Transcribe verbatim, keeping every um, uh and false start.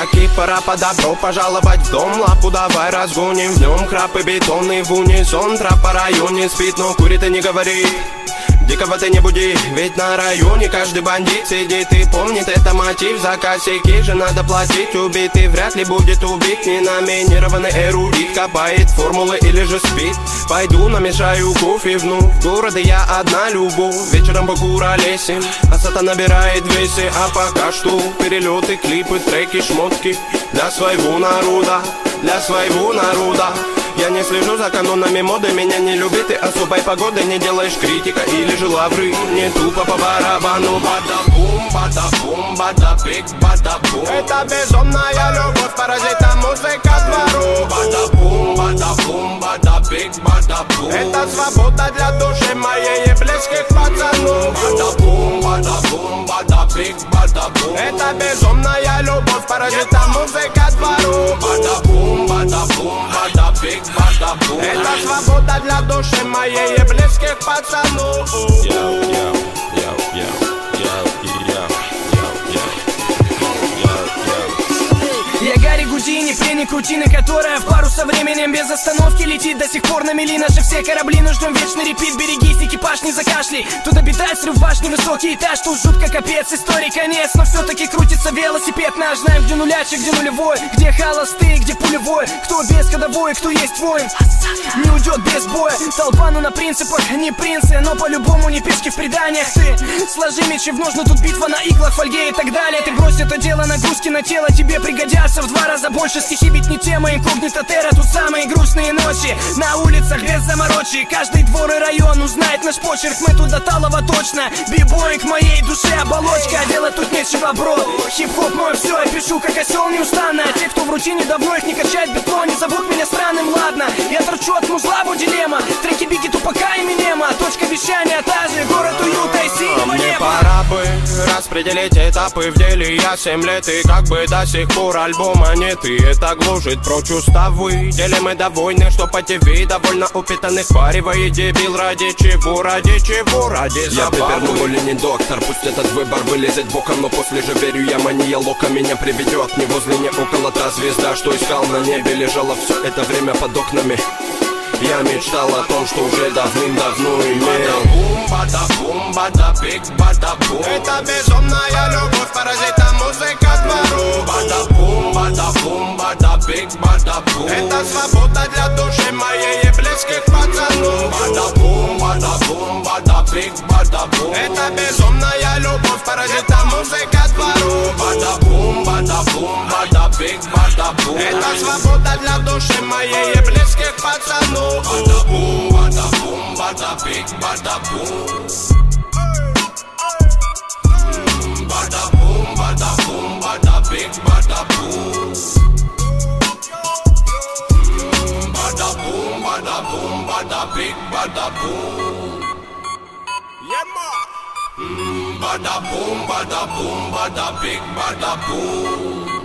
Чуваки, пора по добро пожаловать в дом. Лапу давай разгоним, в нем храп и бетонный в унисон. Трап по районе спит, но курит и не говорит. Дикого ты не буди, ведь на районе каждый бандит сидит и помнит, это мотив. За косяки же надо платить, убитый вряд ли будет убит. Не номинированный эрудит, копает формулы или же спит. Пойду намешаю кофе вновь, в городе я одна любовь. Вечером покуролесим, а сата набирает весе. А пока что перелеты, клипы, треки, шмотки для своего народа, для своего народа. Я не слежу за канонами моды, меня не любит и особой погоды не делаешь критика или же лавры. Не тупо по барабану. Бада-бум, бада-бум, бада-бик, бада-бум. Это безумная любовь, паразита музыка двору. Бада-бум, бада-бум, бада-бик, бада-бум. Это свобода для души моей и близких пацанов. Бада-бум, бада-бум, бада-бик, бада-бум. Это безумная любовь, паразита музыка двору. Бада-бум, бада-бум, бада-бик. Это свобода для души моей и близких пацанов. Я Гарри Гудини, пленник рутины, которая в пару со временем без остановки летит. До сих пор на мели наши все корабли, но ждем вечный репит. Берегись, экипаж, не закашляй. Тут обитает срыв башни, высокий этаж. Тут жутко капец, истории конец. Но все-таки крутится велосипед наш. Знаем, где нулячий, где нулевой, где холостый, где пулевой. Кто без ходовой, кто есть воин, не уйдет без боя. Толпа, ну на принципах, не принцы, но по-любому не пешки в преданиях. Ты сложи мечи в ножны, тут битва на иглах, фольге и так далее. Ты брось это дело, нагрузки на тело тебе пригодятся в два раза больше. Стихи ведь не тема, инкогнито терра. Тут самые грустные ночи на улицах без заморочи. Каждый двор и район узнает наш почерк. Мы тут до талого точно. Бибой к моей душе оболочка, а делать тут нечего, бро. Хип-хоп мой все, я пишу как осел неустанно. А те, кто в рутине давно их не качает бетло, не зовут меня странным, ладно. Я торчу от музла, дилемма. Треки Бигги, Тупака и Минема. Точка вещания та же, город уюта и синего неба. Мне неба. пора бы распределить этапы в деле. Я семь лет и как бы до сих пор альбома нет. И это гложет прочь уставы. Делим мы довольны, что по ТВ довольно упитанных паривает дебил. Ради чего, ради чего, ради забавы. Я теперь более не доктор, пусть этот выбор вылезет боком. Но после же верю я, мания лока меня приведет. Не возле, не около та звезда, что искал на небе. Лежала все это время под окнами. Я мечтал о том, что уже давным-давно имел. Бада-бум, бада-бум, бада-бик, бада-бум. Это безумная любовь, паразита музыка двору. Бада-бум, бада-бум, бада-бик, бада-бум. Это свобода для души моей и близких пацанов. Бада-бум, бада-бум, бада-бик, бада-бум. Это безумная любовь, паразита музыка двору. Бада-бум, бада-бум, бада-бик, бада-бум. Это свобода для души моей и близких пацанов. Bada-boom, bada-boom, bada-big, bada-boom. Bada-boom, bada-boom, bada-big, bada-boom. Bada-boom, bada-boom, bada-big, bada-boom. Yeah, ma. Bada-boom, bada-boom, bada-big, bada-boom.